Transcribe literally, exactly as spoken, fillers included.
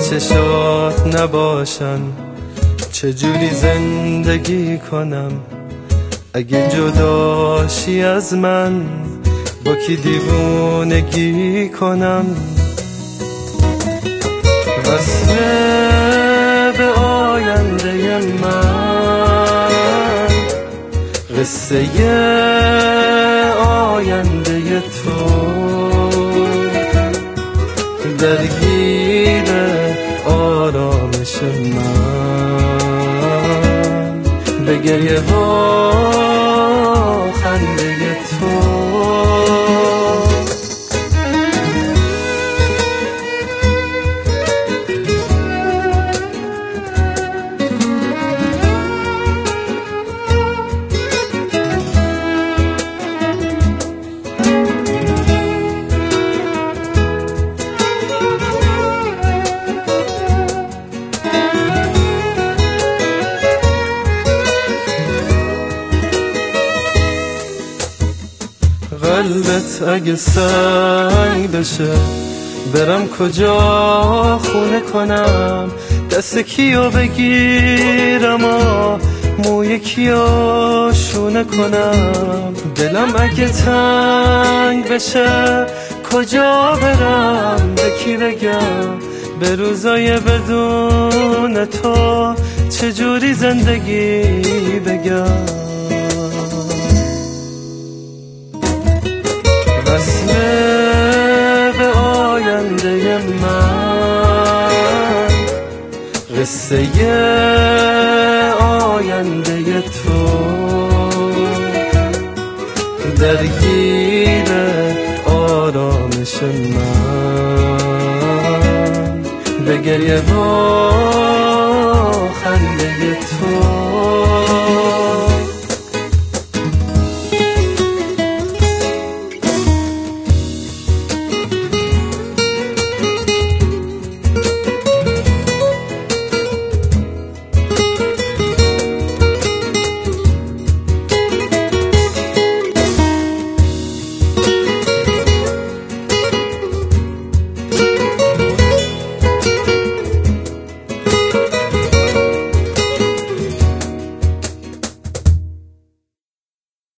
چشات نباشن چجوری زندگی کنم؟ اگه جداشی از من با کی دیوونگی کنم؟ وصله به آینده من، قصه آینده تو درگیر آرامش من، به گریه و خنده تو. قلبت اگه سنگ بشه برم کجا خونه کنم؟ دست کیو بگیرم و موی کیو شونه کنم؟ دلم اگه تنگ بشه کجا برم؟ به کی بگم؟ به روزای بدون تو چجوری زندگی بگم؟ وصله به آینده من، قصه آینده تو درگیر آرامش من، به گریه و خنده تو.